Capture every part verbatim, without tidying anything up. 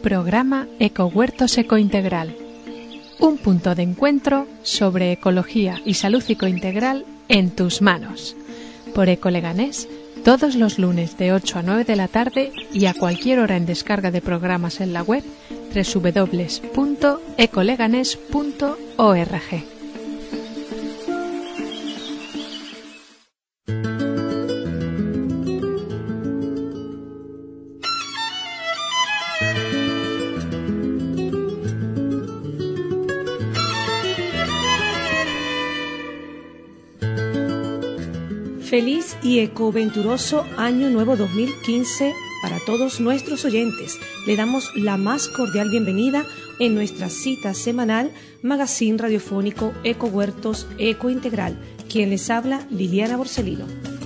Programa Ecohuertos Ecointegral. Un punto de encuentro sobre ecología y salud ecointegral en tus manos. Por Ecoleganés, todos los lunes de ocho a nueve de la tarde y a cualquier hora en descarga de programas en la web doble u doble u doble u punto ecoleganés punto org. Feliz y ecoventuroso Año Nuevo dos mil quince para todos nuestros oyentes. Le damos la más cordial bienvenida en nuestra cita semanal Magazine Radiofónico Ecohuertos Ecointegral. Quien les habla, Liliana Borsellino.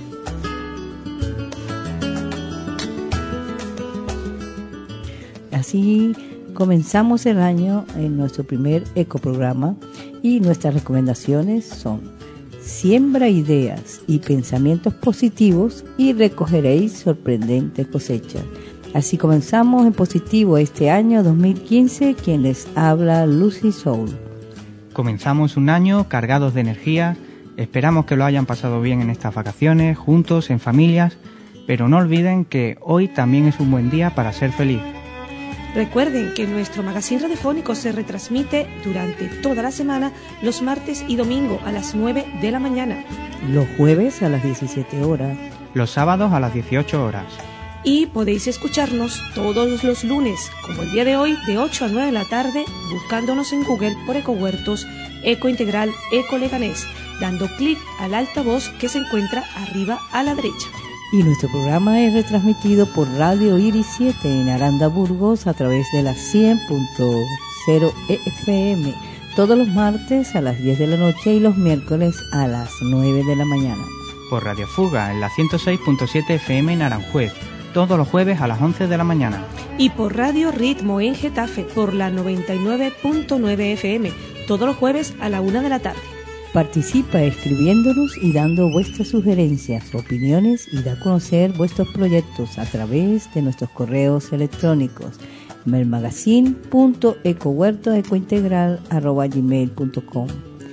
Así comenzamos el año en nuestro primer ecoprograma y nuestras recomendaciones son: siembra ideas y pensamientos positivos y recogeréis sorprendentes cosechas. Así comenzamos en positivo este año dos mil quince. Quien les habla, Lucy Soul. Comenzamos un año cargados de energía. Esperamos que lo hayan pasado bien en estas vacaciones, juntos, en familias, pero no olviden que hoy también es un buen día para ser feliz. Recuerden que nuestro magazine radiofónico se retransmite durante toda la semana, los martes y domingo a las nueve de la mañana. Los jueves a las diecisiete horas. Los sábados a las dieciocho horas. Y podéis escucharnos todos los lunes, como el día de hoy, de ocho a nueve de la tarde, buscándonos en Google por Ecohuertos, Ecointegral, Ecoleganés, dando clic al altavoz que se encuentra arriba a la derecha. Y nuestro programa es retransmitido por Radio Iris siete en Aranda, Burgos, a través de la cien punto cero F M, todos los martes a las diez de la noche y los miércoles a las nueve de la mañana. Por Radio Fuga en la ciento seis punto siete F M en Aranjuez, todos los jueves a las once de la mañana. Y por Radio Ritmo en Getafe, por la noventa y nueve punto nueve F M, todos los jueves a la una de la tarde. Participa escribiéndonos y dando vuestras sugerencias, opiniones y da a conocer vuestros proyectos a través de nuestros correos electrónicos melmagazine punto ecohuertos ecointegral arroba gmail punto com,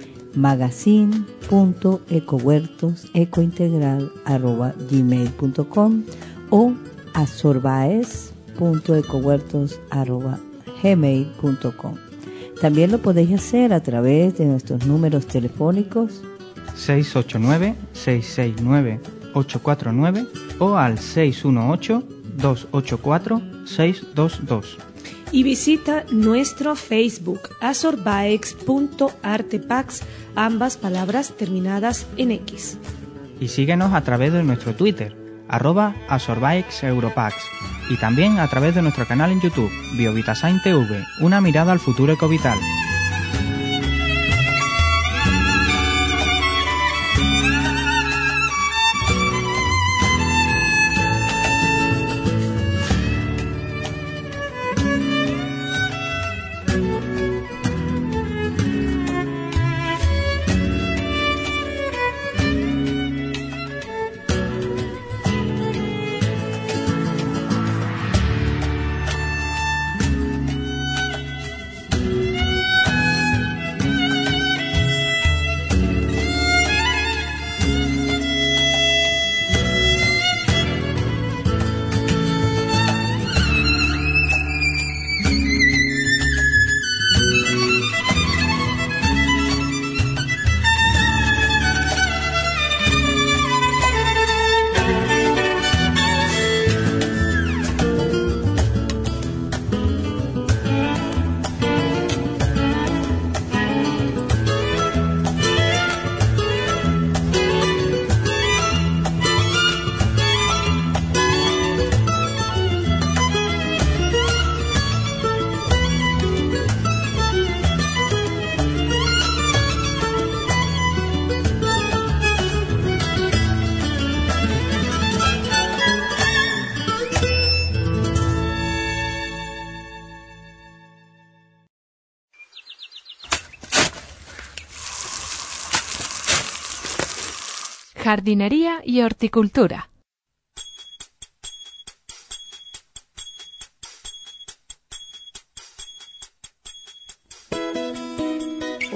magazine punto ecohuertos ecointegral arroba gmail punto com o azorbaes punto ecohuertos arroba gmail punto com. También lo podéis hacer a través de nuestros números telefónicos seis ocho nueve, seis seis nueve, ocho cuatro nueve o al seis uno ocho, dos ocho cuatro, seis dos dos. Y visita nuestro Facebook, azorbaex punto artepax, ambas palabras terminadas en X. Y síguenos a través de nuestro Twitter, arroba azorbaexeuropax. Y también a través de nuestro canal en YouTube, Biovitasign T V, una mirada al futuro ecovital. Jardinería y horticultura.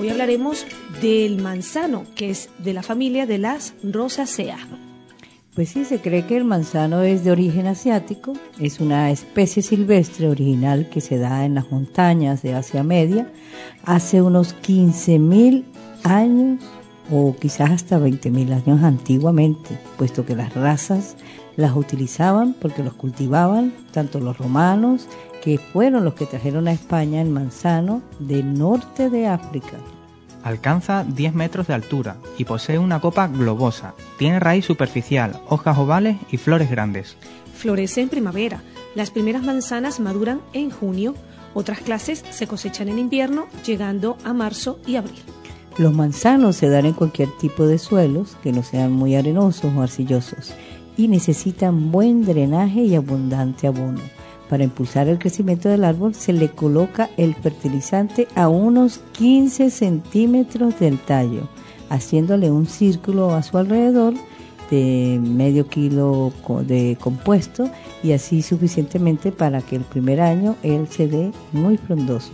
Hoy hablaremos del manzano, que es de la familia de las rosaceae. Pues sí, se cree que el manzano es de origen asiático, es una especie silvestre original que se da en las montañas de Asia Media hace unos quince mil años o quizás hasta veinte mil años antiguamente, puesto que las razas las utilizaban porque los cultivaban tanto los romanos, que fueron los que trajeron a España el manzano del norte de África. Alcanza diez metros de altura y posee una copa globosa. Tiene raíz superficial, hojas ovales y flores grandes. Florece en primavera. Las primeras manzanas maduran en junio. Otras clases se cosechan en invierno, llegando a marzo y abril. Los manzanos se dan en cualquier tipo de suelos que no sean muy arenosos o arcillosos y necesitan buen drenaje y abundante abono. Para impulsar el crecimiento del árbol se le coloca el fertilizante a unos quince centímetros del tallo, haciéndole un círculo a su alrededor de medio kilo de compuesto y así suficientemente para que el primer año él se dé muy frondoso.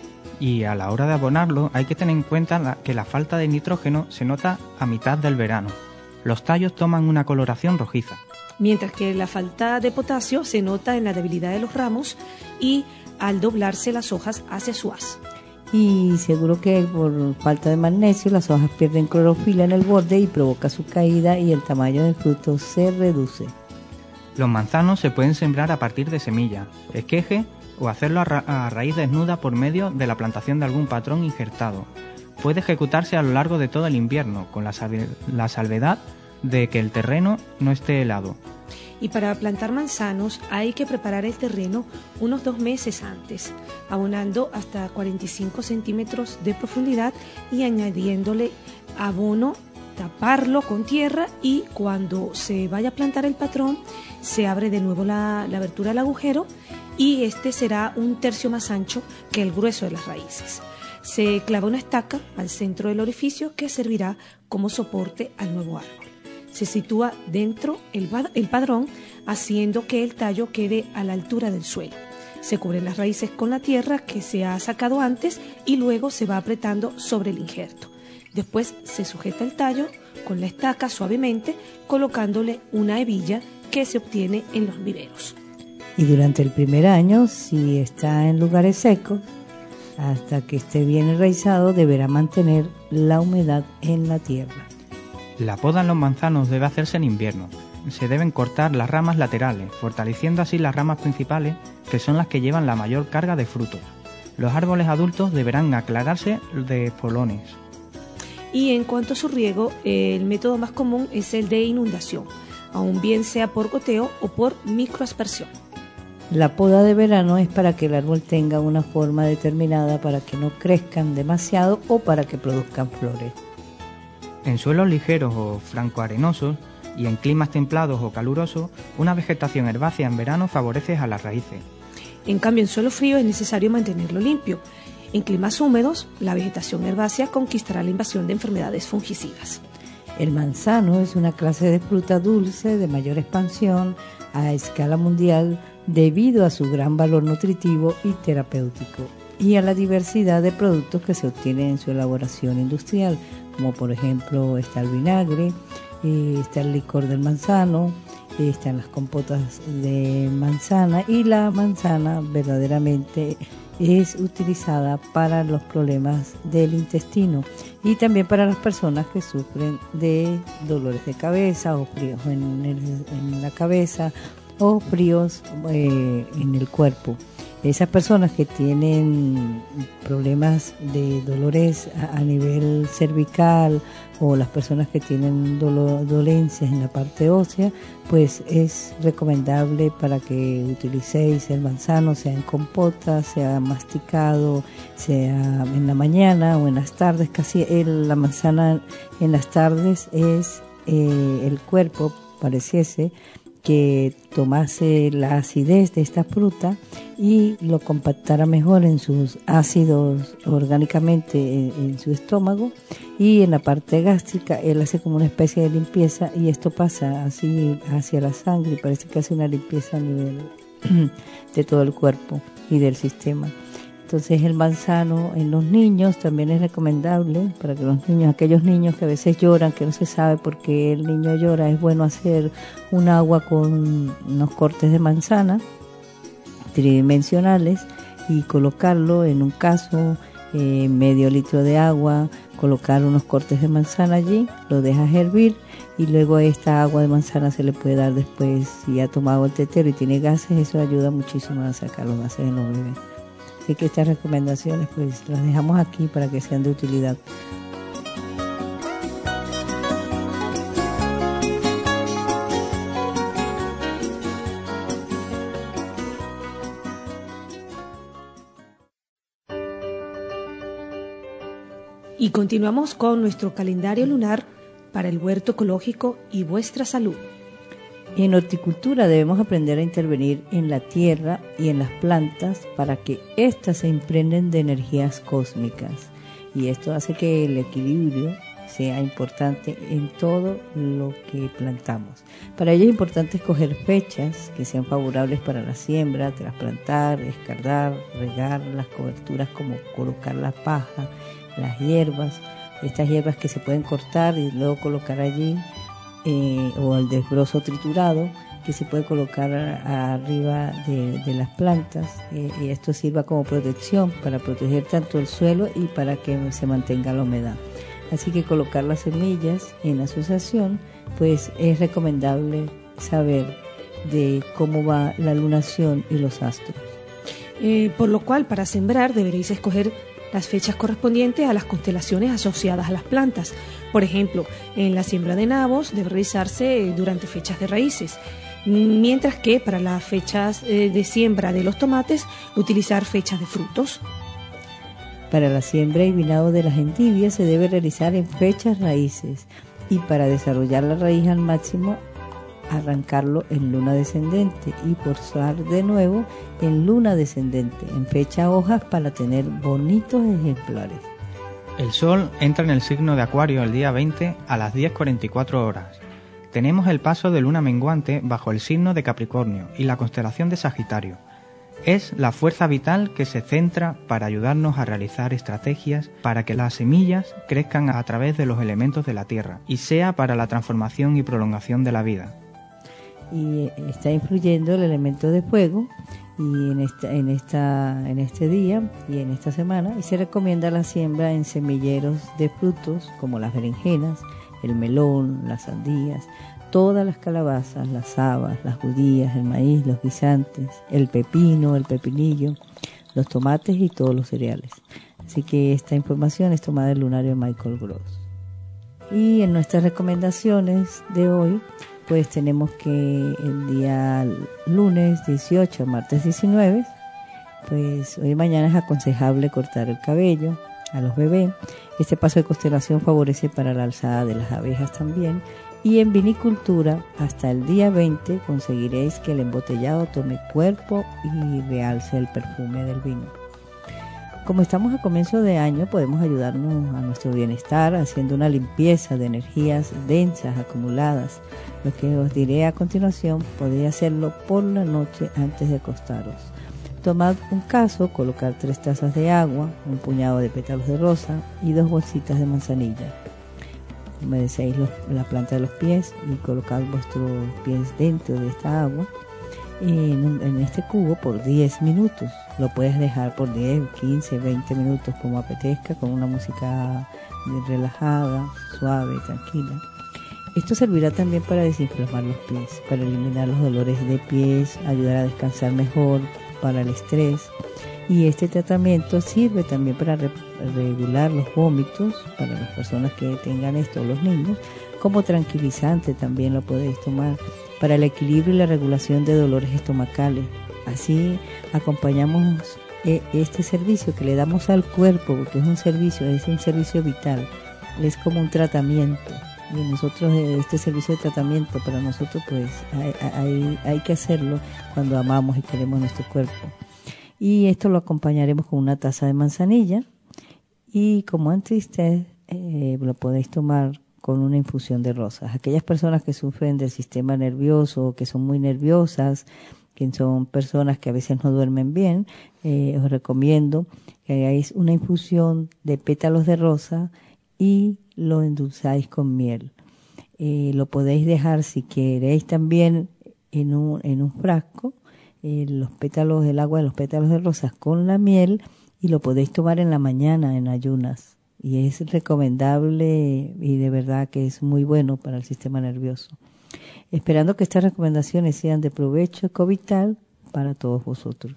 Y a la hora de abonarlo hay que tener en cuenta la, que la falta de nitrógeno se nota a mitad del verano. Los tallos toman una coloración rojiza. Mientras que la falta de potasio se nota en la debilidad de los ramos y al doblarse las hojas hacia su haz. Y seguro que por falta de magnesio las hojas pierden clorofila en el borde y provoca su caída y el tamaño del fruto se reduce. Los manzanos se pueden sembrar a partir de semilla, esqueje o hacerlo a, ra- a raíz desnuda por medio de la plantación de algún patrón injertado. Puede ejecutarse a lo largo de todo el invierno, con la, salve- la salvedad de que el terreno no esté helado. Y para plantar manzanos hay que preparar el terreno unos dos meses antes, abonando hasta cuarenta y cinco centímetros de profundidad y añadiéndole abono, taparlo con tierra y cuando se vaya a plantar el patrón se abre de nuevo la, la abertura del agujero y este será un tercio más ancho que el grueso de las raíces. Se clava una estaca al centro del orificio que servirá como soporte al nuevo árbol. Se sitúa dentro el, el padrón, haciendo que el tallo quede a la altura del suelo. Se cubren las raíces con la tierra que se ha sacado antes y luego se va apretando sobre el injerto. Después se sujeta el tallo con la estaca suavemente, colocándole una hebilla que se obtiene en los viveros. Y durante el primer año, si está en lugares secos, hasta que esté bien enraizado, deberá mantener la humedad en la tierra. La poda en los manzanos debe hacerse en invierno. Se deben cortar las ramas laterales, fortaleciendo así las ramas principales, que son las que llevan la mayor carga de frutos. Los árboles adultos deberán aclararse de espolones. Y en cuanto a su riego, el método más común es el de inundación, aun bien sea por goteo o por microaspersión. La poda de verano es para que el árbol tenga una forma determinada para que no crezcan demasiado o para que produzcan flores. En suelos ligeros o francoarenosos y en climas templados o calurosos, una vegetación herbácea en verano favorece a las raíces. En cambio, en suelo frío es necesario mantenerlo limpio. En climas húmedos, la vegetación herbácea conquistará la invasión de enfermedades fungicidas. El manzano es una clase de fruta dulce de mayor expansión a escala mundial debido a su gran valor nutritivo y terapéutico y a la diversidad de productos que se obtienen en su elaboración industrial, como por ejemplo está el vinagre, eh, está el licor del manzano, eh, están las compotas de manzana y la manzana verdaderamente es utilizada para los problemas del intestino y también para las personas que sufren de dolores de cabeza o fríos en, el, en la cabeza o fríos eh, en el cuerpo. Esas personas que tienen problemas de dolores a, a nivel cervical o las personas que tienen dolor, dolencias en la parte ósea, pues es recomendable para que utilicéis el manzano, sea en compota, sea masticado, sea en la mañana o en las tardes. Casi el, la manzana en las tardes es eh, el cuerpo, pareciese, que tomase la acidez de esta fruta y lo compactara mejor en sus ácidos orgánicamente en, en su estómago, y en la parte gástrica él hace como una especie de limpieza y esto pasa así hacia la sangre y parece que hace una limpieza a nivel de todo el cuerpo y del sistema. Entonces el manzano en los niños también es recomendable para que los niños, aquellos niños que a veces lloran, que no se sabe por qué el niño llora, es bueno hacer un agua con unos cortes de manzana tridimensionales y colocarlo en un caso, eh, medio litro de agua, colocar unos cortes de manzana allí, lo dejas hervir y luego esta agua de manzana se le puede dar después, si ha tomado el tetero y tiene gases, eso ayuda muchísimo a sacar los gases en los bebés. Así que estas recomendaciones pues las dejamos aquí para que sean de utilidad. Y continuamos con nuestro calendario lunar para el huerto ecológico y vuestra salud. En horticultura debemos aprender a intervenir en la tierra y en las plantas para que éstas se impregnen de energías cósmicas. Y esto hace que el equilibrio sea importante en todo lo que plantamos. Para ello es importante escoger fechas que sean favorables para la siembra, trasplantar, escardar, regar las coberturas como colocar la paja, las hierbas, estas hierbas que se pueden cortar y luego colocar allí, eh, o el desbrozo triturado que se puede colocar a, a arriba de, de las plantas, eh, y esto sirva como protección para proteger tanto el suelo y para que se mantenga la humedad. Así que colocar las semillas en asociación, pues es recomendable saber de cómo va la lunación y los astros. Eh, por lo cual, para sembrar deberéis escoger las fechas correspondientes a las constelaciones asociadas a las plantas. Por ejemplo, en la siembra de nabos debe realizarse durante fechas de raíces, mientras que para las fechas de siembra de los tomates, utilizar fechas de frutos. Para la siembra y vinado de las endivias se debe realizar en fechas raíces y para desarrollar la raíz al máximo, arrancarlo en luna descendente y forzar de nuevo en luna descendente, en fecha hojas para tener bonitos ejemplares. El Sol entra en el signo de Acuario el día veinte a las diez cuarenta y cuatro horas. Tenemos el paso de luna menguante bajo el signo de Capricornio y la constelación de Sagitario. Es la fuerza vital que se centra para ayudarnos a realizar estrategias para que las semillas crezcan a través de los elementos de la tierra y sea para la transformación y prolongación de la vida. Y está influyendo el elemento de fuego y en esta, en esta, en este día y en esta semana, y se recomienda la siembra en semilleros de frutos como las berenjenas, el melón, las sandías, todas las calabazas, las habas, las judías, el maíz, los guisantes, el pepino, el pepinillo, los tomates y todos los cereales. Así que esta información es tomada del lunario de Michael Gross. Y en nuestras recomendaciones de hoy, pues tenemos que el día lunes dieciocho, martes diecinueve, pues hoy y mañana es aconsejable cortar el cabello a los bebés. Este paso de constelación favorece para la alzada de las abejas también. Y en vinicultura, hasta el día veinte conseguiréis que el embotellado tome cuerpo y realce el perfume del vino. Como estamos a comienzo de año, podemos ayudarnos a nuestro bienestar haciendo una limpieza de energías densas acumuladas. Lo que os diré a continuación, podéis hacerlo por la noche antes de acostaros. Tomad un caso, colocar tres tazas de agua, un puñado de pétalos de rosa y dos bolsitas de manzanilla. Humedecéis los, la planta de los pies y colocad vuestros pies dentro de esta agua en, en este cubo por diez minutos. Lo puedes dejar por diez, quince, veinte minutos como apetezca, con una música relajada, suave, tranquila. Esto servirá también para desinflamar los pies, para eliminar los dolores de pies, ayudar a descansar mejor, para el estrés. Y este tratamiento sirve también para re- regular los vómitos para las personas que tengan esto, los niños, como tranquilizante también lo podéis tomar para el equilibrio y la regulación de dolores estomacales. Así acompañamos eh, este servicio que le damos al cuerpo, porque es un servicio, es un servicio vital, es como un tratamiento. Y nosotros, este servicio de tratamiento para nosotros, pues hay, hay, hay que hacerlo cuando amamos y queremos nuestro cuerpo. Y esto lo acompañaremos con una taza de manzanilla y como antistrés eh, lo podéis tomar con una infusión de rosas. Aquellas personas que sufren del sistema nervioso, que son muy nerviosas, que son personas que a veces no duermen bien, eh, os recomiendo que hagáis una infusión de pétalos de rosa y lo endulzáis con miel. Eh, lo podéis dejar, si queréis, también en un, en un frasco, eh, los pétalos, el agua de los pétalos de rosas con la miel, y lo podéis tomar en la mañana en ayunas. Y es recomendable y de verdad que es muy bueno para el sistema nervioso. Esperando que estas recomendaciones sean de provecho ecovital para todos vosotros.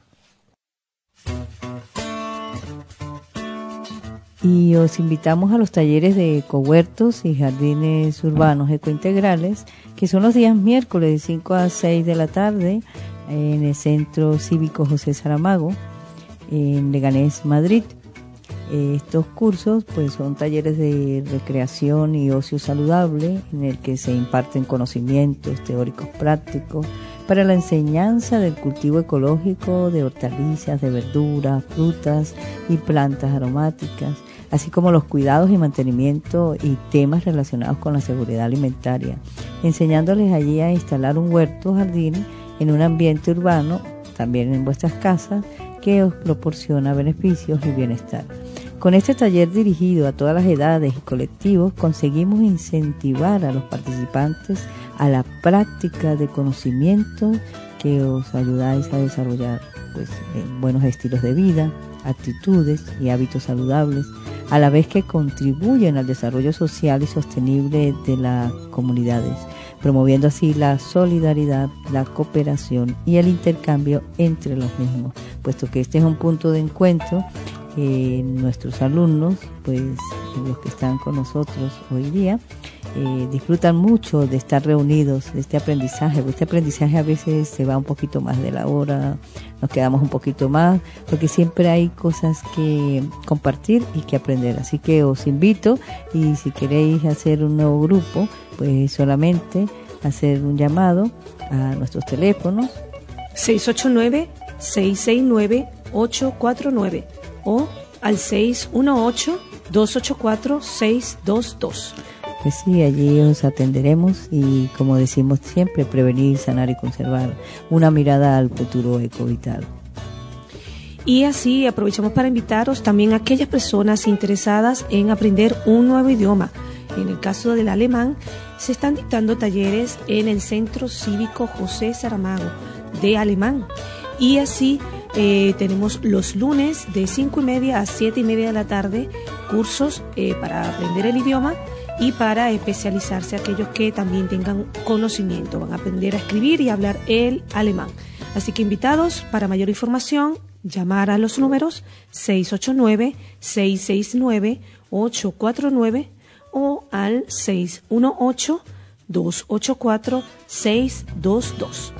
Y os invitamos a los talleres de ecohuertos y jardines urbanos ecointegrales, que son los días miércoles de cinco a seis de la tarde en el Centro Cívico José Saramago, en Leganés, Madrid. Estos cursos pues son talleres de recreación y ocio saludable, en el que se imparten conocimientos teóricos prácticos para la enseñanza del cultivo ecológico de hortalizas, de verduras, frutas y plantas aromáticas, así como los cuidados y mantenimiento y temas relacionados con la seguridad alimentaria, enseñándoles allí a instalar un huerto o jardín en un ambiente urbano, también en vuestras casas, que os proporciona beneficios y bienestar. Con este taller dirigido a todas las edades y colectivos, conseguimos incentivar a los participantes a la práctica de conocimientos que os ayudáis a desarrollar pues, buenos estilos de vida, actitudes y hábitos saludables, a la vez que contribuyen al desarrollo social y sostenible de las comunidades, promoviendo así la solidaridad, la cooperación y el intercambio entre los mismos, puesto que este es un punto de encuentro. Eh, nuestros alumnos, pues los que están con nosotros hoy día, eh, disfrutan mucho de estar reunidos, de este aprendizaje, porque este aprendizaje a veces se va un poquito más de la hora, nos quedamos un poquito más, porque siempre hay cosas que compartir y que aprender. Así que os invito, y si queréis hacer un nuevo grupo, pues solamente hacer un llamado a nuestros teléfonos seis ocho nueve, seis seis nueve, ocho cuatro nueve o al seis uno ocho, dos ocho cuatro, seis dos dos. Pues sí, allí os atenderemos y, como decimos siempre, prevenir, sanar y conservar, una mirada al futuro ecovital. Y así aprovechamos para invitaros también a aquellas personas interesadas en aprender un nuevo idioma. En el caso del alemán, se están dictando talleres en el Centro Cívico José Saramago de alemán. Y así eh, tenemos los lunes de cinco y media a siete y media de la tarde cursos eh, para aprender el idioma y para especializarse aquellos que también tengan conocimiento. Van a aprender a escribir y hablar el alemán. Así que invitados, para mayor información, llamar a los números seis ocho nueve, seis seis nueve, ocho cuatro nueve o al seis uno ocho, dos ocho cuatro, seis dos dos.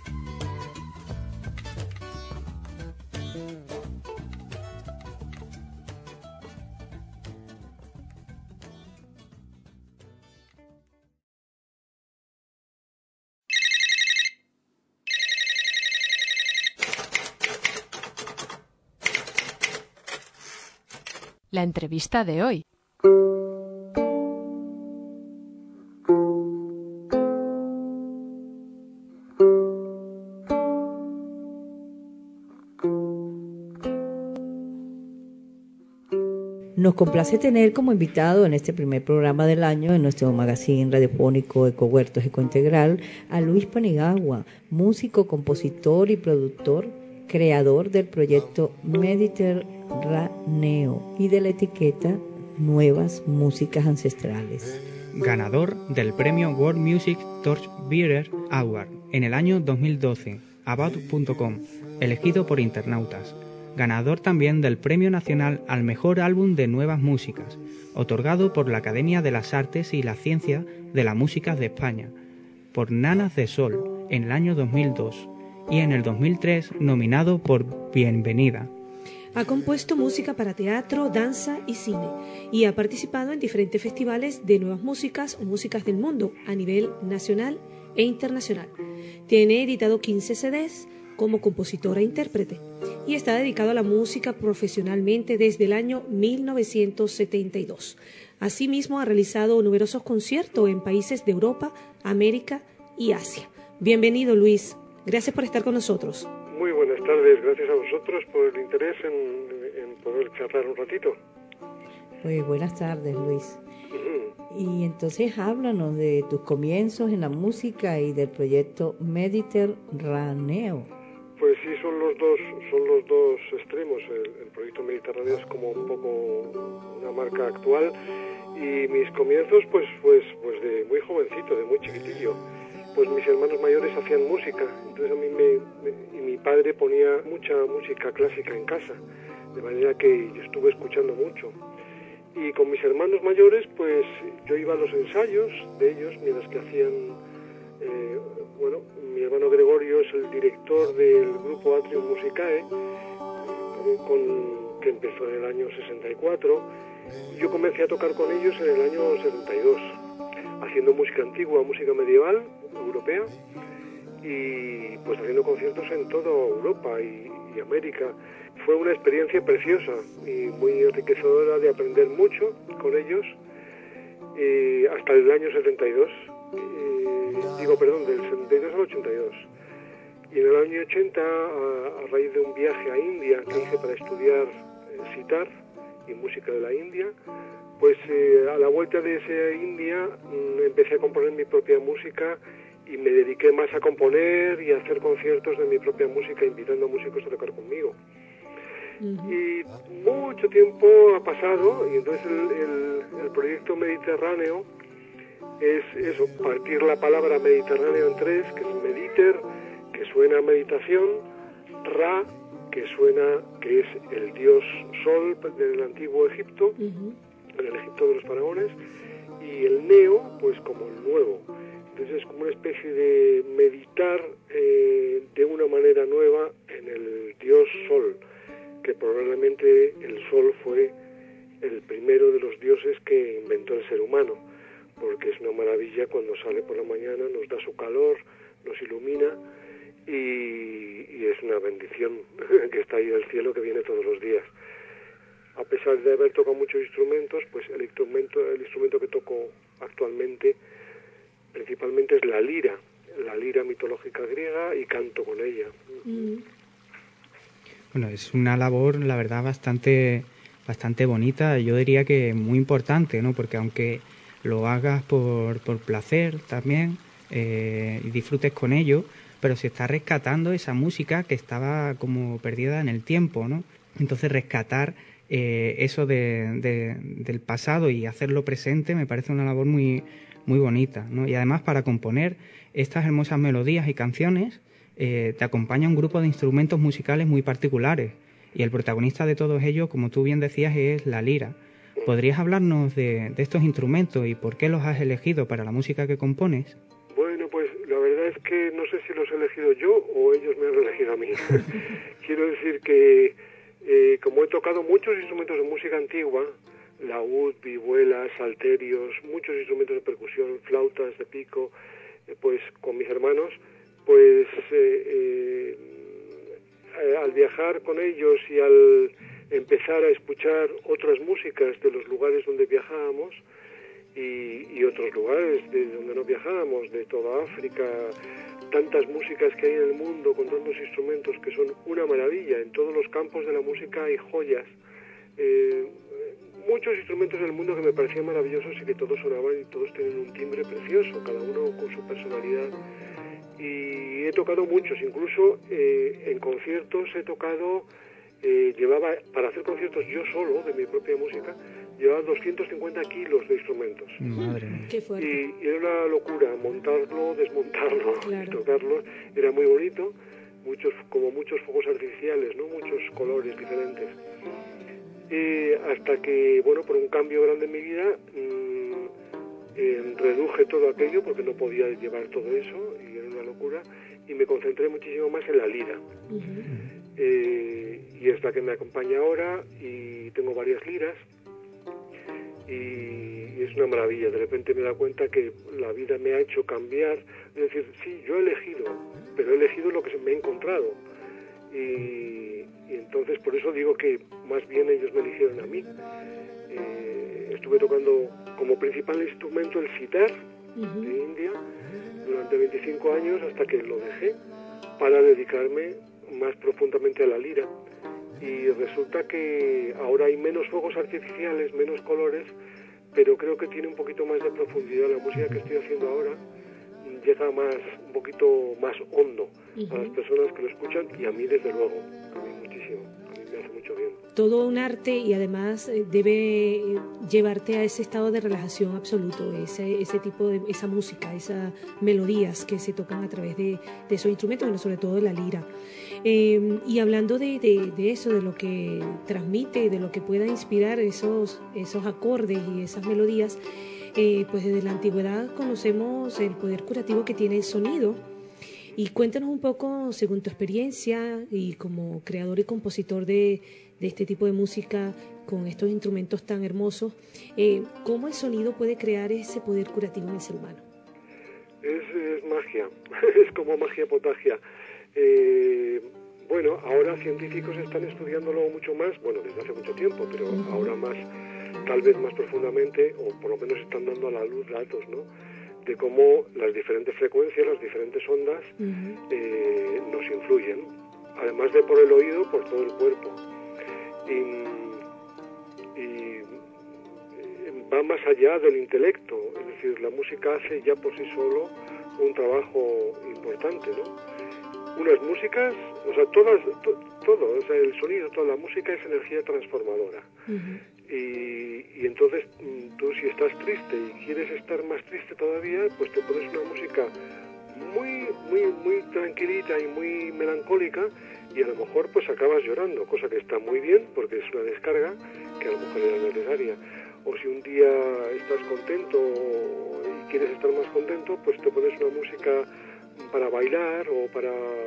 La entrevista de hoy. Nos complace tener como invitado en este primer programa del año, en nuestro magazine radiofónico Ecohuertos Ecointegral, a Luis Paniagua, músico, compositor y productor, creador del proyecto Mediterráneo y de la etiqueta Nuevas Músicas Ancestrales. Ganador del premio World Music Torchbearer Award en el año dos mil doce, about punto com, elegido por internautas. Ganador también del Premio Nacional al Mejor Álbum de Nuevas Músicas, otorgado por la Academia de las Artes y la Ciencia de la Música de España, por Nanas de Sol en el año dos mil dos, y en el dos mil tres nominado por Bienvenida. Ha compuesto música para teatro, danza y cine, y ha participado en diferentes festivales de nuevas músicas o músicas del mundo a nivel nacional e internacional. Tiene editado quince C Ds como compositor e intérprete, y está dedicado a la música profesionalmente desde el año mil novecientos setenta y dos. Asimismo, ha realizado numerosos conciertos en países de Europa, América y Asia. Bienvenido, Luis. Gracias por estar con nosotros. Muy buenas tardes, gracias a vosotros por el interés en, en poder charlar un ratito. Pues buenas tardes, Luis. Y entonces háblanos de tus comienzos en la música y del proyecto Mediterráneo. Pues sí, son los dos, son los dos extremos. El, el proyecto Mediterráneo es como un poco una marca actual y mis comienzos, pues, pues, pues de muy jovencito, de muy chiquitillo. Pues mis hermanos mayores hacían música, entonces a mí me, me y mi padre ponía mucha música clásica en casa, de manera que yo estuve escuchando mucho. Y con mis hermanos mayores, pues yo iba a los ensayos de ellos, mientras que hacían, eh, bueno, mi hermano Gregorio es el director del grupo Atrium Musicae, eh, con, que empezó en el año sesenta y cuatro. Yo comencé a tocar con ellos en el año setenta y dos, haciendo música antigua, música medieval, europea, y pues haciendo conciertos en toda Europa y, y América. Fue una experiencia preciosa y muy enriquecedora de aprender mucho con ellos, eh, hasta el año setenta y dos, eh, digo, perdón, del setenta y dos al ochenta y dos. Y en el año ochenta, a, a raíz de un viaje a India que hice para estudiar eh, sitar y música de la India, pues eh, a la vuelta de esa India mm, empecé a componer mi propia música y me dediqué más a componer y a hacer conciertos de mi propia música, invitando a músicos a tocar conmigo. Uh-huh. Y mucho tiempo ha pasado y entonces el, el, el proyecto Mediterráneo es eso, partir la palabra Mediterráneo en tres, que es mediter, que suena a meditación, ra, que suena, que es el dios sol del antiguo Egipto, uh-huh. en el Egipto de los faraones, y el neo, pues como el nuevo. Entonces es como una especie de meditar eh, de una manera nueva en el dios sol, que probablemente el sol fue el primero de los dioses que inventó el ser humano, porque es una maravilla cuando sale por la mañana, nos da su calor, nos ilumina y, y es una bendición que está ahí del cielo, que viene todos los días. A pesar de haber tocado muchos instrumentos, pues el instrumento, el instrumento que toco actualmente principalmente es la lira, la lira mitológica griega, y canto con ella. Mm. Bueno, es una labor, la verdad, bastante bastante bonita, yo diría que muy importante, ¿no? Porque aunque lo hagas por, por placer también eh, y disfrutes con ello, pero se está rescatando esa música que estaba como perdida en el tiempo, ¿no? Entonces rescatar eh, eso de, de, del pasado y hacerlo presente me parece una labor muy, muy bonita, ¿no? Y además para componer estas hermosas melodías y canciones Eh, te acompaña un grupo de instrumentos musicales muy particulares y el protagonista de todos ellos, como tú bien decías, es la lira. ¿Podrías hablarnos de, de estos instrumentos y por qué los has elegido para la música que compones? Bueno, pues la verdad es que no sé si los he elegido yo o ellos me han elegido a mí. Quiero decir que eh, como he tocado muchos instrumentos de música antigua, laúd, vihuelas, salterios, muchos instrumentos de percusión, flautas de pico, eh, pues con mis hermanos, pues eh, eh, al viajar con ellos y al empezar a escuchar otras músicas de los lugares donde viajábamos y, y otros lugares de donde no viajábamos, de toda África, tantas músicas que hay en el mundo con tantos instrumentos que son una maravilla. En todos los campos de la música hay joyas, eh, muchos instrumentos del mundo que me parecían maravillosos y que todos sonaban y todos tienen un timbre precioso, cada uno con su personalidad. Y he tocado muchos, incluso eh, en conciertos he tocado, eh, llevaba, para hacer conciertos yo solo, de mi propia música, llevaba doscientos cincuenta kilos de instrumentos. Madre mía. Qué fuerte. Y, y era una locura, montarlo, desmontarlo, claro. Y tocarlo, era muy bonito, muchos, como muchos fuegos artificiales, ¿no? Muchos colores diferentes. Y hasta que, bueno, por un cambio grande en mi vida, mmm, eh, reduje todo aquello porque no podía llevar todo eso y era una locura, y me concentré muchísimo más en la lira. Uh-huh. eh, y es la que me acompaña ahora y tengo varias liras y, y es una maravilla. De repente me da cuenta que la vida me ha hecho cambiar, es decir, sí, yo he elegido, pero he elegido lo que me he encontrado y, y entonces por eso digo que más bien ellos me eligieron a mí. Eh, estuve tocando como principal instrumento el sitar uh-huh. de India durante veinticinco años hasta que lo dejé para dedicarme más profundamente a la lira. Y resulta que ahora hay menos fuegos artificiales, menos colores, pero creo que tiene un poquito más de profundidad. La música que estoy haciendo ahora llega más, un poquito más hondo uh-huh. a las personas que lo escuchan, y a mí desde luego, a mí muchísimo, a mí me hace mucho bien. Todo un arte, y además debe llevarte a ese estado de relajación absoluto, ese, ese tipo de, esa música, esas melodías que se tocan a través de, de esos instrumentos, bueno, sobre todo de la lira. Eh, y hablando de, de, de eso, de lo que transmite, de lo que pueda inspirar esos, esos acordes y esas melodías, eh, pues desde la antigüedad conocemos el poder curativo que tiene el sonido. Y cuéntanos un poco, según tu experiencia y como creador y compositor de, de este tipo de música con estos instrumentos tan hermosos, eh, ¿cómo el sonido puede crear ese poder curativo en el ser humano? Es, es magia, es como magia potagia. Eh, bueno, ahora científicos están estudiándolo mucho más, bueno, desde hace mucho tiempo, pero uh-huh. ahora más, tal vez más profundamente, o por lo menos están dando a la luz datos, ¿no?, de cómo las diferentes frecuencias, las diferentes ondas uh-huh. eh, nos influyen, además de por el oído, por todo el cuerpo. Y, y va más allá del intelecto, es decir, la música hace ya por sí solo un trabajo importante, ¿no? Unas músicas, o sea, todas, to, todo, o sea, el sonido, toda la música es energía transformadora. Uh-huh. Y, y entonces tú, si estás triste y quieres estar más triste todavía, pues te pones una música muy, muy, muy tranquilita y muy melancólica, y a lo mejor pues acabas llorando, cosa que está muy bien porque es una descarga que a lo mejor era necesaria. O si un día estás contento y quieres estar más contento, pues te pones una música para bailar o para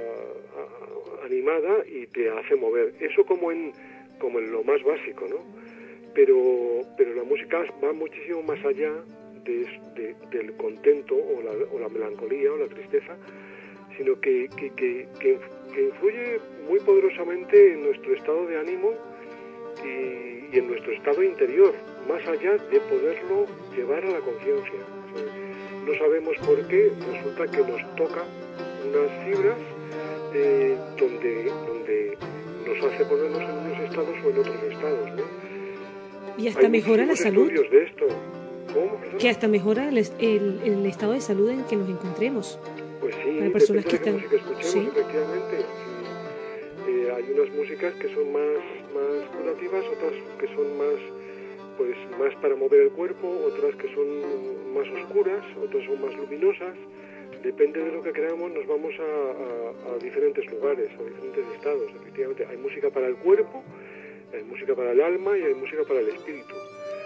a, animada y te hace mover. Eso como en como en lo más básico, ¿no? Pero pero la música va muchísimo más allá de, de, del contento o la, o la melancolía o la tristeza, sino que, que, que, que, que influye muy poderosamente en nuestro estado de ánimo y, y en nuestro estado interior, más allá de poderlo llevar a la conciencia. O sea, no sabemos por qué, resulta que nos toca unas fibras eh, donde, donde nos hace ponernos en unos estados o en otros estados, ¿no? Y hasta Hay mejora la salud. Estudios de esto. ¿Cómo? Que hasta mejora el, el, el estado de salud en que nos encontremos. Pues sí, para personas que están... música escuchemos, ¿sí? Efectivamente. Sí. Eh, hay unas músicas que son más, más curativas, otras que son más, pues, más para mover el cuerpo, otras que son más oscuras, otras son más luminosas. Depende de lo que creamos, nos vamos a, a, a diferentes lugares, a diferentes estados. Efectivamente, hay música para el cuerpo, hay música para el alma y hay música para el espíritu.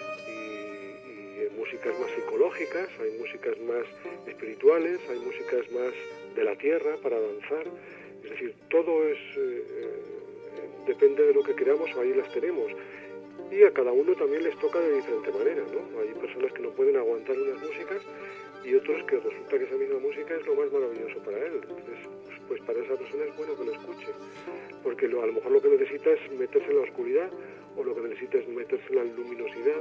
Y, y hay músicas más psicológicas, hay músicas más espirituales, hay músicas más de la tierra para danzar. Es decir, todo es eh, depende de lo que queramos, ahí las tenemos. Y a cada uno también les toca de diferente manera, ¿no? Hay personas que no pueden aguantar unas músicas y otros que resulta que esa misma música es lo más maravilloso para él. Entonces, pues, pues para esa persona es bueno que lo escuche, porque lo, a lo mejor lo que necesita es meterse en la oscuridad, o lo que necesita es meterse en la luminosidad.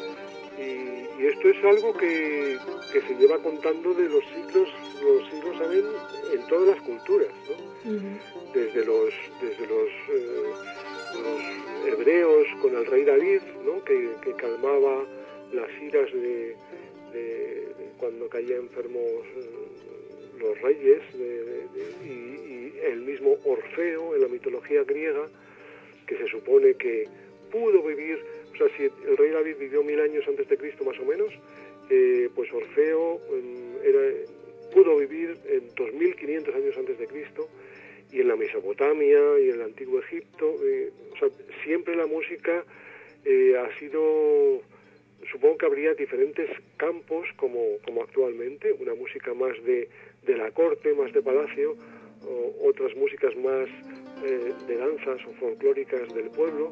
Y, y esto es algo que, que se lleva contando de los siglos, los siglos saben, en todas las culturas, ¿no? Uh-huh. Desde los, desde los, eh, los hebreos con el rey David, ¿no? Que, que calmaba las iras de De, de cuando caía enfermos eh, los reyes de, de, de, y, y el mismo Orfeo en la mitología griega, que se supone que pudo vivir, o sea, si el rey David vivió mil años antes de Cristo más o menos, eh, pues Orfeo eh, era, pudo vivir en dos mil quinientos años antes de Cristo, y en la Mesopotamia y en el antiguo Egipto, eh, o sea, siempre la música eh, ha sido... Supongo que habría diferentes campos como, como actualmente, una música más de, de la corte, más de palacio, o otras músicas más eh, de danzas o folclóricas del pueblo,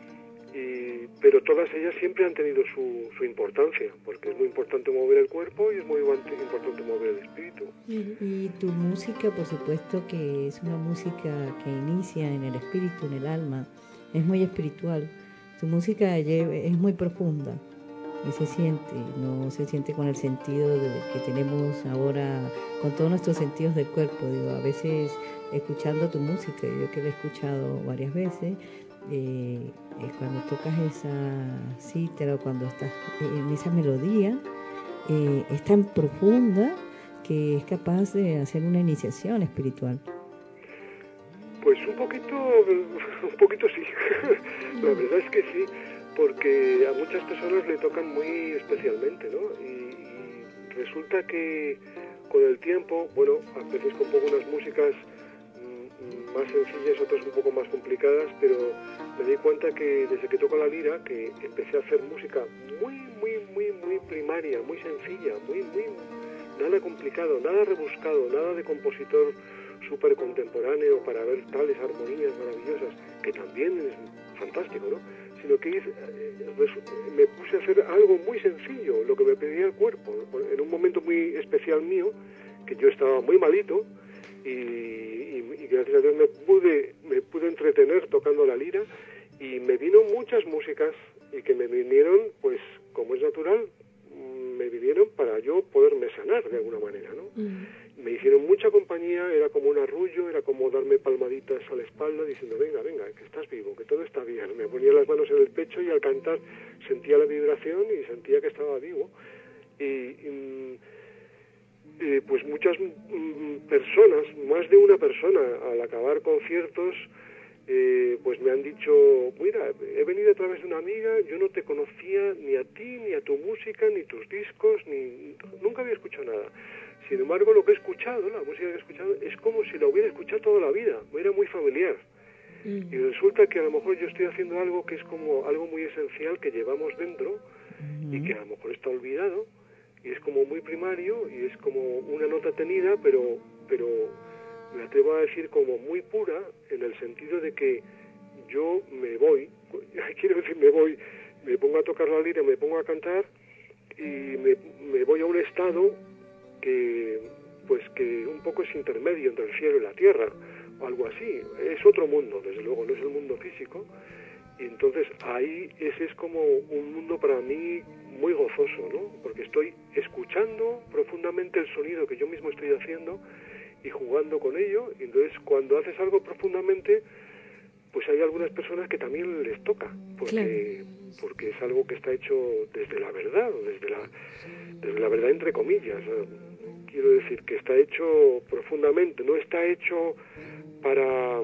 y, pero todas ellas siempre han tenido su, su importancia, porque es muy importante mover el cuerpo y es muy importante mover el espíritu. Y tu música, por supuesto, que es una música que inicia en el espíritu, en el alma, es muy espiritual. Tu música es muy profunda. y se siente, no se siente con el sentido de que tenemos ahora, con todos nuestros sentidos del cuerpo. Digo, a veces escuchando tu música, yo que la he escuchado varias veces, eh, eh, cuando tocas esa cítara o cuando estás en esa melodía, eh, es tan profunda que es capaz de hacer una iniciación espiritual. Pues un poquito, un poquito sí, la verdad es que sí, porque a muchas personas le tocan muy especialmente, ¿no? Y, y resulta que con el tiempo, bueno, a veces compongo unas músicas mm, más sencillas, otras un poco más complicadas, pero me di cuenta que desde que toco la lira, que empecé a hacer música muy, muy, muy, muy primaria, muy sencilla, muy, muy, nada complicado, nada rebuscado, nada de compositor súper contemporáneo para ver tales armonías maravillosas, que también es fantástico, ¿no? Sino que hice, me puse a hacer algo muy sencillo, lo que me pedía el cuerpo, en un momento muy especial mío, que yo estaba muy malito, y, y, y gracias a Dios me pude, me pude entretener tocando la lira, y me vino muchas músicas, y que me vinieron, pues, como es natural, me vinieron para yo poderme sanar de alguna manera, ¿no? Mm. Me hicieron mucha compañía, era como un arrullo, era como darme palmaditas a la espalda diciendo, venga, venga, que estás vivo, que todo está bien. Me ponía las manos en el pecho y al cantar sentía la vibración y sentía que estaba vivo. Y, y, y pues muchas mm, personas, más de una persona, al acabar conciertos, Eh, pues me han dicho, mira, he venido a través de una amiga, yo no te conocía ni a ti, ni a tu música, ni tus discos, ni nunca había escuchado nada. Sin embargo, lo que he escuchado, la música que he escuchado, es como si la hubiera escuchado toda la vida, me era muy familiar. Mm. Y resulta que a lo mejor yo estoy haciendo algo que es como algo muy esencial que llevamos dentro mm. y que a lo mejor está olvidado, y es como muy primario, y es como una nota tenida, pero... pero me atrevo a decir como muy pura, en el sentido de que yo me voy, quiero decir me voy, me pongo a tocar la lira, me pongo a cantar y me, me voy a un estado que pues que un poco es intermedio entre el cielo y la tierra, o algo así. Es otro mundo, desde luego, no es el mundo físico, y entonces ahí ese es como un mundo para mí muy gozoso, ¿no? Porque estoy escuchando profundamente el sonido que yo mismo estoy haciendo y jugando con ello, y entonces cuando haces algo profundamente, pues hay algunas personas que también les toca, porque claro. porque es algo que está hecho desde la verdad, desde la desde la verdad entre comillas. Quiero decir que está hecho profundamente, no está hecho para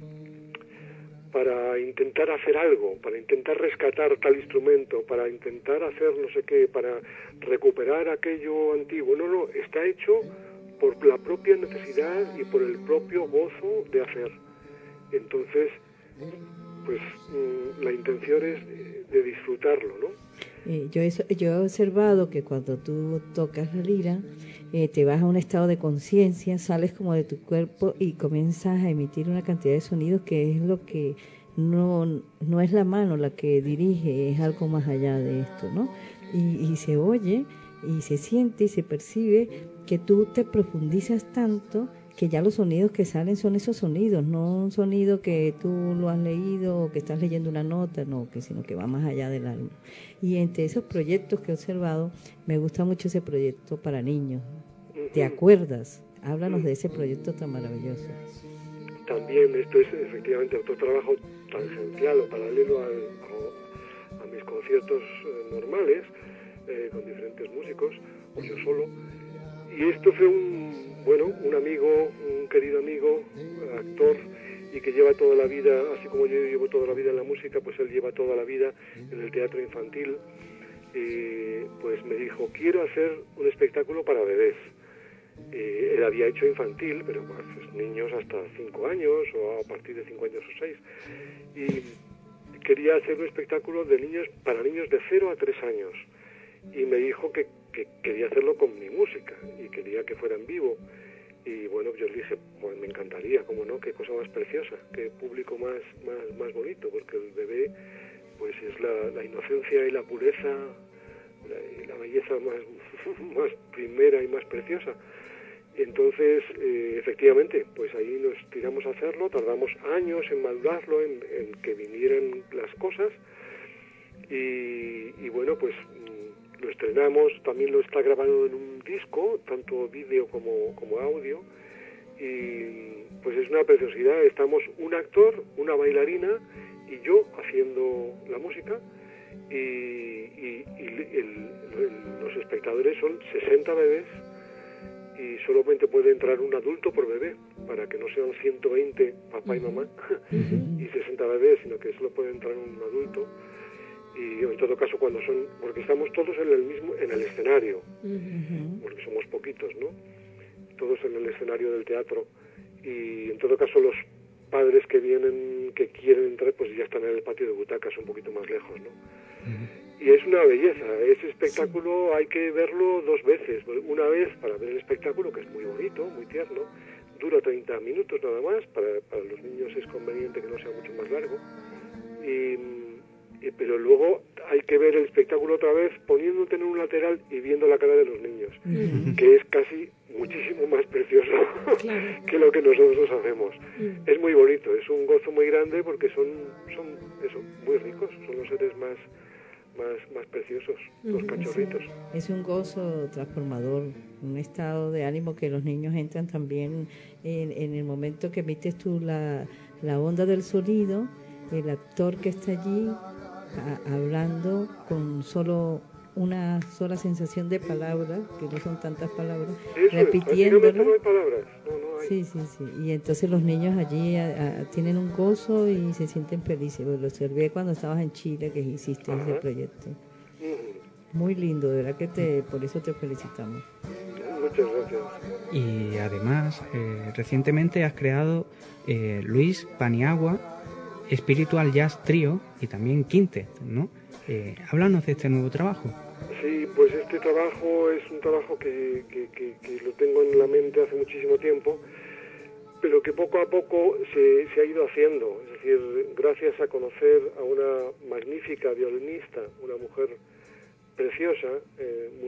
para intentar hacer algo, para intentar rescatar tal instrumento, para intentar hacer no sé qué, para recuperar aquello antiguo. No, no, está hecho por la propia necesidad y por el propio gozo de hacer. Entonces, pues la intención es de disfrutarlo, ¿no? Eh, yo, he, yo he observado que cuando tú tocas la lira, eh, te vas a un estado de conciencia, sales como de tu cuerpo y comienzas a emitir una cantidad de sonidos que es lo que no, no es la mano la que dirige, es algo más allá de esto, ¿no? Y, y se oye y se siente y se percibe que tú te profundizas tanto que ya los sonidos que salen son esos sonidos, no un sonido que tú lo has leído o que estás leyendo una nota, no, que sino que va más allá del alma. Y entre esos proyectos que he observado, me gusta mucho ese proyecto para niños. ¿Te acuerdas? Háblanos de ese proyecto tan maravilloso. También esto es efectivamente otro trabajo tangencial o paralelo a, a, a mis conciertos eh, normales, eh, con diferentes músicos, o yo solo. Y esto fue un, bueno, un amigo, un querido amigo, actor, y que lleva toda la vida, así como yo llevo toda la vida en la música, pues él lleva toda la vida en el teatro infantil. Eh, pues me dijo, quiero hacer un espectáculo para bebés. Eh, él había hecho infantil, pero para pues, niños hasta cinco años, o a partir de cinco años o seis. Y quería hacer un espectáculo de niños para niños de cero a tres años. Y me dijo que que quería hacerlo con mi música y quería que fuera en vivo. Y bueno, yo le dije, pues me encantaría, cómo no, qué cosa más preciosa, qué público más más más bonito, porque el bebé pues es la, la inocencia y la pureza la, y la belleza más más primera y más preciosa. Entonces, eh, efectivamente, pues ahí nos tiramos a hacerlo, tardamos años en madurarlo, en, en que vinieran las cosas, y, y bueno, pues lo estrenamos, también lo está grabado en un disco, tanto vídeo como, como audio, y pues es una preciosidad. Estamos un actor, una bailarina y yo haciendo la música, y, y, y el, el, los espectadores son sesenta bebés, y solamente puede entrar un adulto por bebé, para que no sean ciento veinte papá y mamá uh-huh. y sesenta bebés, sino que solo puede entrar un adulto. Y en todo caso, cuando son, porque estamos todos en el mismo, en el escenario, uh-huh. porque somos poquitos, ¿no? Todos en el escenario del teatro, y en todo caso los padres que vienen, que quieren entrar, pues ya están en el patio de butacas, un poquito más lejos, ¿no? Uh-huh. Y es una belleza, ese espectáculo sí. Hay que verlo dos veces, una vez para ver el espectáculo, que es muy bonito, muy tierno, dura treinta minutos nada más, para, para los niños es conveniente que no sea mucho más largo, y, y, pero luego hay que ver el espectáculo otra vez poniéndote en un lateral y viendo la cara de los niños, uh-huh. que es casi muchísimo más precioso claro. que lo que nosotros hacemos. Uh-huh. Es muy bonito, es un gozo muy grande porque son, son eso, muy ricos, son los seres más Más, más preciosos, los cachorritos. Es un gozo transformador, un estado de ánimo que los niños entran también en, en el momento que emites tú la, la onda del sonido, el actor que está allí a, hablando con solo una sola sensación de palabras, que no son tantas palabras, repitiéndolas. No hay palabras, no, no hay. Sí, sí, sí. Y entonces los niños allí a, a, tienen un gozo y se sienten felices. Lo observé cuando estabas en Chile, que hiciste Ajá. ese proyecto. Uh-huh. Muy lindo, de verdad que te, por eso te felicitamos. Muchas gracias. Y además, eh, recientemente has creado eh, Luis Paniagua, Spiritual Jazz Trio y también Quintet, ¿no? Eh, háblanos de este nuevo trabajo. Sí, pues este trabajo es un trabajo que, que, que, que lo tengo en la mente hace muchísimo tiempo, pero que poco a poco se, se ha ido haciendo. Es decir, gracias a conocer a una magnífica violinista, una mujer preciosa, eh,